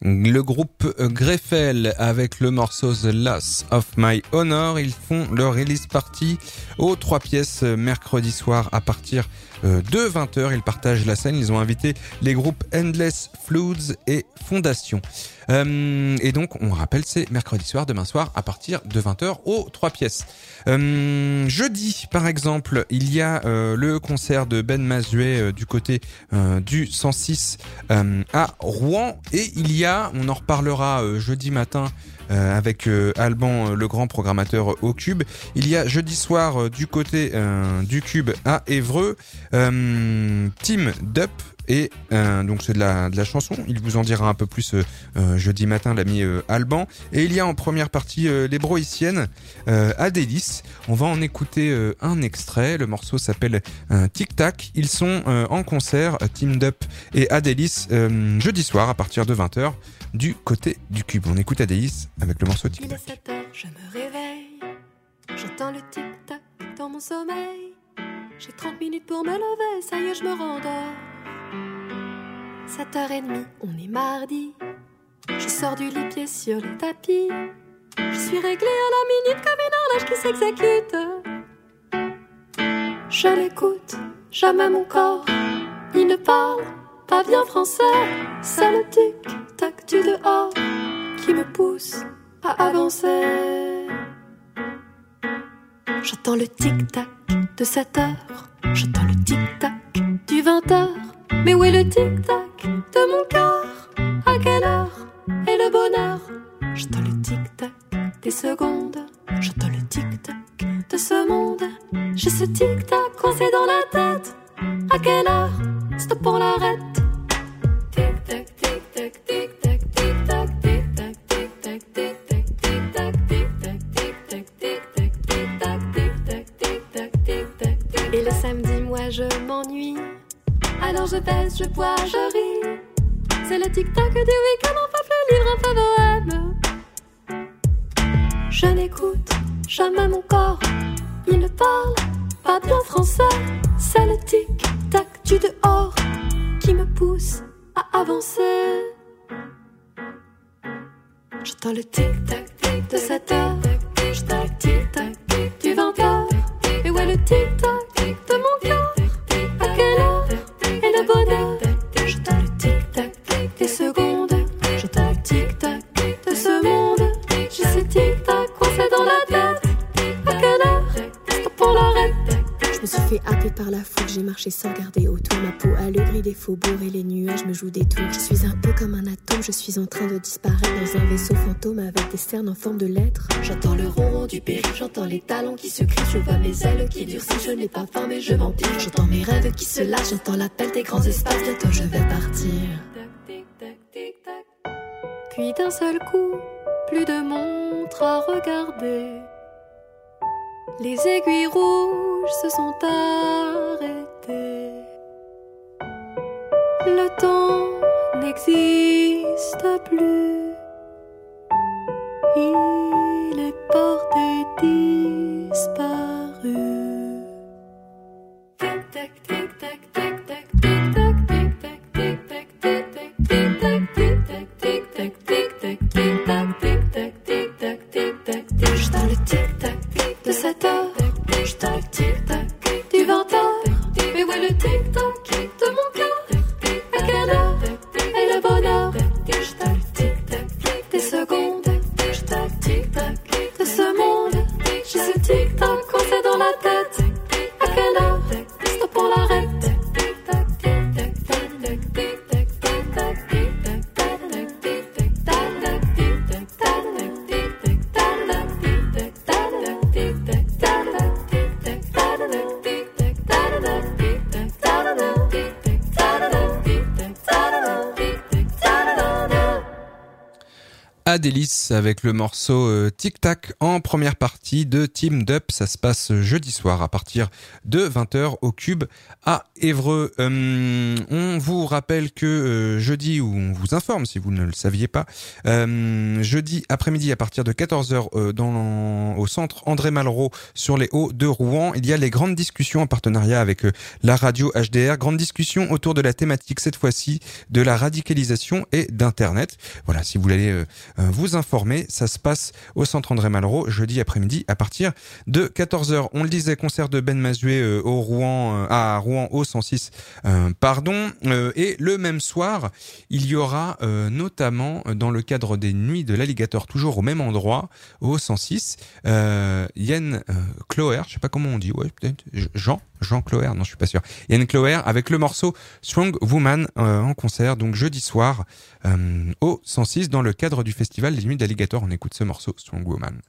Le groupe Greffel avec le morceau The Loss of My Honor. Ils font leur release party aux trois pièces mercredi soir à partir de vingt heures. Ils partagent la scène. Ils ont invité les groupes Endless Floods et Fondation. Euh, et donc, on rappelle, c'est mercredi soir, demain soir, à partir de vingt heures aux trois pièces. Euh, jeudi, par exemple, il y a euh, le concert de Ben Mazuet euh, du côté euh, du cent six euh, à Rouen. Et il y a, on en reparlera euh, jeudi matin, Euh, avec euh, Alban, euh, le grand programmateur euh, au Cube. Il y a jeudi soir euh, du côté euh, du Cube à Évreux, euh, Team Dup. Et euh, donc c'est de la, de la chanson. Il vous en dira un peu plus euh, euh, jeudi matin, l'ami euh, Alban. Et il y a en première partie euh, les Broïciennes, euh, Adélis. On va en écouter euh, un extrait. Le morceau s'appelle euh, Tic Tac. Ils sont euh, en concert, Team Dup et Adélis, euh, jeudi soir à partir de vingt heures du côté du Cube. On écoute Adélis avec le morceau Tic Il est Tac. sept heures, je me réveille. J'entends le tic-tac dans mon sommeil. J'ai trente minutes pour me lever, ça y est, je me rendors. sept heures trente, on est mardi. Je sors du lit, pieds sur le tapis. Je suis réglée à la minute comme une horloge qui s'exécute. Je l'écoute, jamais mon corps. Il ne parle pas bien français. C'est le tic-tac du dehors qui me pousse à avancer. J'entends le tic-tac de sept heures. J'entends le tic-tac du vingt heures. Mais où est le tic-tac de mon cœur? À quelle heure est le bonheur? J'entends le tic-tac des secondes. J'entends le tic-tac de ce monde. J'ai ce tic-tac coincé dans la tête. À quelle heure? Stop, on l'arrête. Tic-tac, tic-tac, tic-tac, tic-tac, tic-tac, tic-tac, tic-tac, tic-tac, tic-tac, tic-tac, tic-tac, tic-tac, tic-tac, tic-tac, tic-tac. Et le samedi, moi je m'ennuie. Alors je baisse, je bois, je ris. C'est le tic-tac du week-end, enfin le livre, un peu bohème. Je n'écoute jamais mon corps. Il ne parle pas bien français. C'est le tic-tac du dehors qui me pousse à avancer. J'entends le tic-tac de sept heures. J'entends le tic-tac du vingt heures. Et où est le tic-tac de mon cœur? À quelle heure est le bonheur? J'entends le tic-tac des secondes. J'entends le tic-tac de ce monde. J'ai ce tic-tac coincé dans la tête. À quelle heure? Stop, on l'arrête. Je me suis fait happer par la foule, j'ai marché sans regarder autour. Ma peau a le gris des faubourgs et les nuages me jouent des tours. Je suis un peu comme un atome, je suis en train de disparaître dans un vaisseau fantôme avec des cernes en forme de lettres. J'entends le ronron du péril, j'entends les talons qui se crient. Je vois mes ailes qui durcissent, je n'ai pas faim mais je m'empire. J'entends mes rêves qui se lâchent, j'entends l'appel des grands espaces. Bientôt je vais partir. Puis d'un seul coup, plus de montre à regarder. Les aiguilles rouges se sont arrêtées. Le temps n'existe plus. Il est porté disparu. Tic tac tic tac tic tac tic tac tic tac tic tac tic tac tic tac tic tac tic tac tic tac tic tac tic tac tic tac tic tac. J'entends le tic tac de sept heures. J'entends le tic tac du vingt heures. Mais où est le tic tac de mon cœur? À quelle heure est le bonheur? J'entends le tic tac des secondes. J'entends le tic tac de ce monde. J'ai ce tic tac Adélis avec le morceau euh, Tic Tac en première partie de Teamed Up. Ça se passe jeudi soir à partir de vingt heures au Cube à Évreux. Euh, on vous rappelle que euh, jeudi, ou on vous informe si vous ne le saviez pas, euh, jeudi après-midi à partir de quatorze heures euh, dans, au centre André Malraux sur les Hauts de Rouen, il y a les grandes discussions en partenariat avec euh, la radio H D R. Grandes discussions autour de la thématique cette fois-ci de la radicalisation et d'Internet. Voilà, si vous voulez euh, vous informer, ça se passe au centre André Malraux jeudi après-midi à partir de quatorze heures. On le disait, concert de Ben Mazué euh, au Rouen, euh, à Rouen au cent six, euh, pardon. Euh, et le même soir, il y aura euh, notamment dans le cadre des Nuits de l'Alligator, toujours au même endroit, au cent six, euh, Yann euh, Cloer, je sais pas comment on dit, ouais, peut-être Jean. Jean Cloer, non je suis pas sûr. Yann Cloer avec le morceau Strong Woman euh, en concert, donc jeudi soir euh, au cent six dans le cadre du festival Les Nuits d'Alligator. On écoute ce morceau Strong Woman.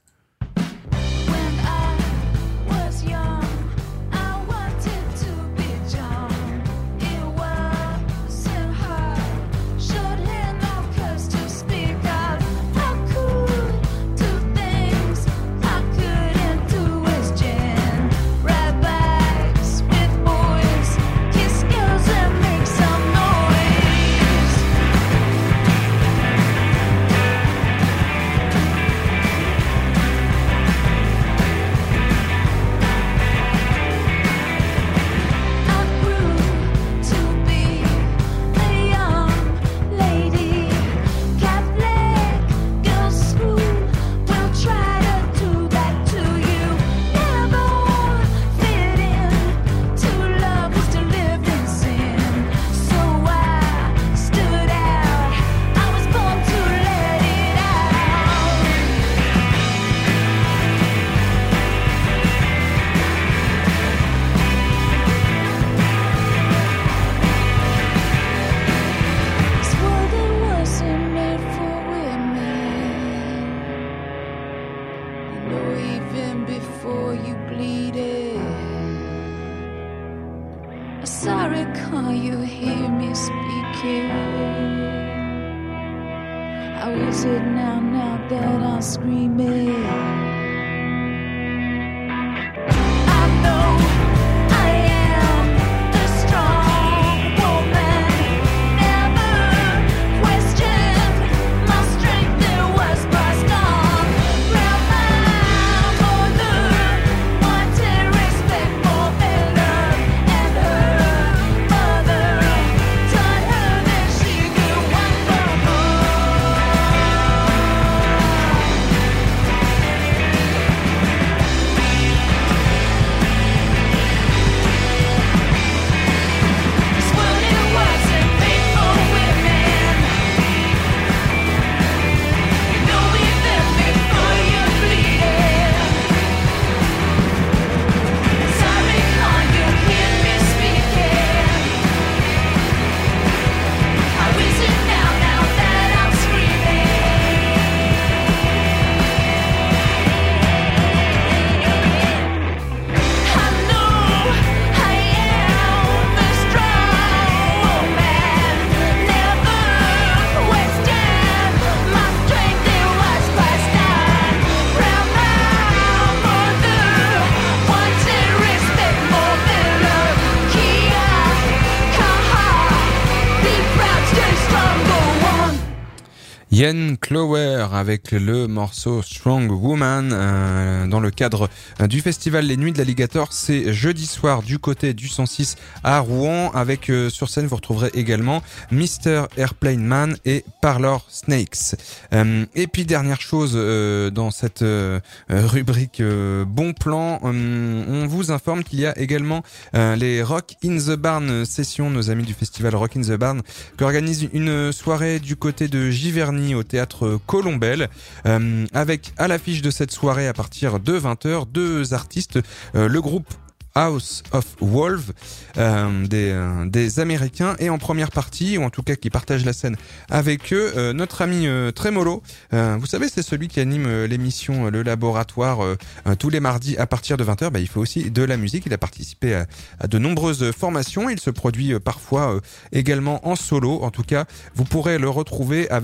Yann Cloer avec le morceau Strong Woman euh, dans le cadre euh, du festival Les Nuits de l'Alligator. C'est jeudi soir du côté du cent six à Rouen avec euh, sur scène vous retrouverez également Mister Airplane Man et Parlor Snakes. Euh, et puis dernière chose euh, dans cette euh, rubrique euh, bon plan, euh, on vous informe qu'il y a également euh, les Rock in the Barn sessions, nos amis du festival Rock in the Barn qui organisent une soirée du côté de Giverny au théâtre Colombelle euh, avec à l'affiche de cette soirée à partir de vingt heures deux artistes, euh, le groupe House of Wolves, euh, des, euh, des Américains, et en première partie, ou en tout cas qui partagent la scène avec eux, euh, notre ami euh, Tremolo. Euh, vous savez, c'est celui qui anime euh, l'émission euh, Le Laboratoire euh, euh, tous les mardis à partir de vingt heures. Bah, il fait aussi de la musique. Il a participé à, à de nombreuses formations. Il se produit euh, parfois euh, également en solo. En tout cas, vous pourrez le retrouver avec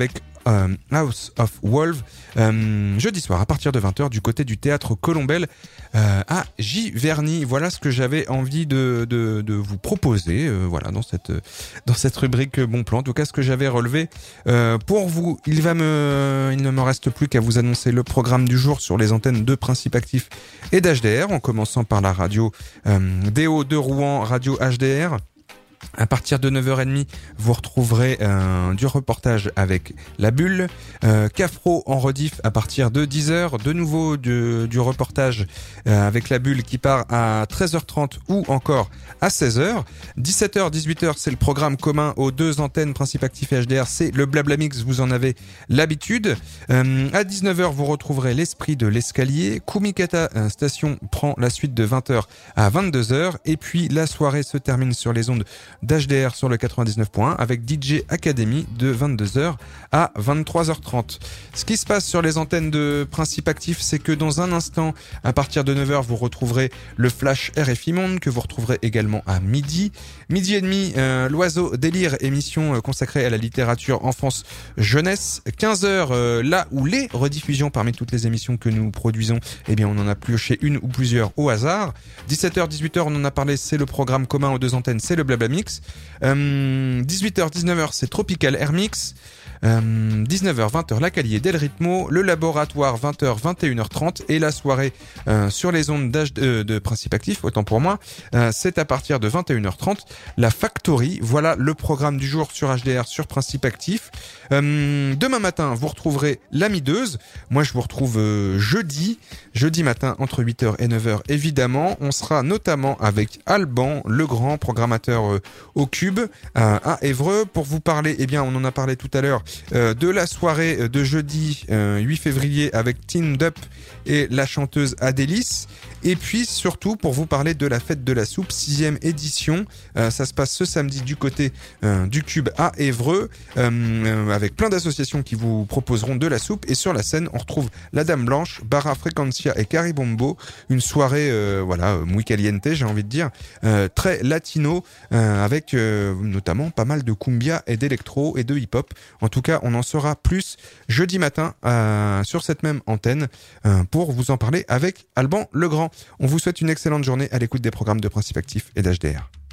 euh, House of Wolves, euh, jeudi soir à partir de vingt heures du côté du théâtre Colombelle euh, à Giverny. Voilà ce que j'avais envie de, de, de vous proposer euh, voilà, dans cette, dans cette rubrique Bon Plan. En tout cas, ce que j'avais relevé euh, pour vous. Il, va me, il ne me reste plus qu'à vous annoncer le programme du jour sur les antennes de Principe Actif et d'H D R, en commençant par la radio euh, D O de Rouen, radio H D R. À partir de neuf heures trente, vous retrouverez euh, du reportage avec La Bulle. Euh, Cafro en rediff à partir de dix heures. De nouveau du, du reportage euh, avec La Bulle qui part à treize heures trente ou encore à seize heures. dix-sept heures, dix-huit heures, c'est le programme commun aux deux antennes Principe Actif et H D R. C'est le Blabla Mix, vous en avez l'habitude. Euh, à dix-neuf heures, vous retrouverez l'Esprit de l'escalier. Kumikata euh, Station prend la suite de vingt heures à vingt-deux heures. Et puis la soirée se termine sur les ondes d'H D R sur le quatre-vingt-dix-neuf point un avec D J Academy de vingt-deux heures à vingt-trois heures trente. Ce qui se passe sur les antennes de Principe Actif, c'est que dans un instant, à partir de neuf heures, vous retrouverez le Flash R F I Monde que vous retrouverez également à midi. Midi et demi, euh, l'Oiseau Délire, émission euh, consacrée à la littérature enfance jeunesse. quinze heures, euh, là où les rediffusions parmi toutes les émissions que nous produisons, eh bien on en a pioché une ou plusieurs au hasard. dix-sept heures, dix-huit heures, on en a parlé, c'est le programme commun aux deux antennes, c'est le Blabla Mix. Euh, dix-huit heures, dix-neuf heures, c'est Tropical Air Mix. Euh, dix-neuf heures, vingt heures, la Calier Del Ritmo, le laboratoire vingt heures, vingt et une heures trente et la soirée euh, sur les ondes d'âge de, de Principe Actif, autant pour moi, euh, c'est à partir de vingt et une heures trente, la Factory. Voilà le programme du jour sur H D R, sur Principe Actif. Euh, demain matin, vous retrouverez la Mideuse. Moi, je vous retrouve euh, jeudi, jeudi matin entre huit heures et neuf heures, évidemment. On sera notamment avec Alban, le grand programmateur euh, au Cube, euh, à Évreux, pour vous parler, eh bien, on en a parlé tout à l'heure, Euh, de la soirée de jeudi euh, huit février avec Team Dup et la chanteuse Adélis. Et puis surtout pour vous parler de la fête de la soupe, sixième édition. Euh, ça se passe ce samedi du côté euh, du Cube à Évreux, euh, euh, avec plein d'associations qui vous proposeront de la soupe. Et sur la scène, on retrouve la Dame Blanche, Barra Frequencia et Caribombo. Une soirée, euh, voilà, muy caliente, j'ai envie de dire, euh, très latino, euh, avec euh, notamment pas mal de cumbia et d'électro et de hip-hop. En tout cas, on en saura plus jeudi matin euh, sur cette même antenne euh, pour vous en parler avec Alban Legrand. On vous souhaite une excellente journée à l'écoute des programmes de Principe Actif et d'H D R.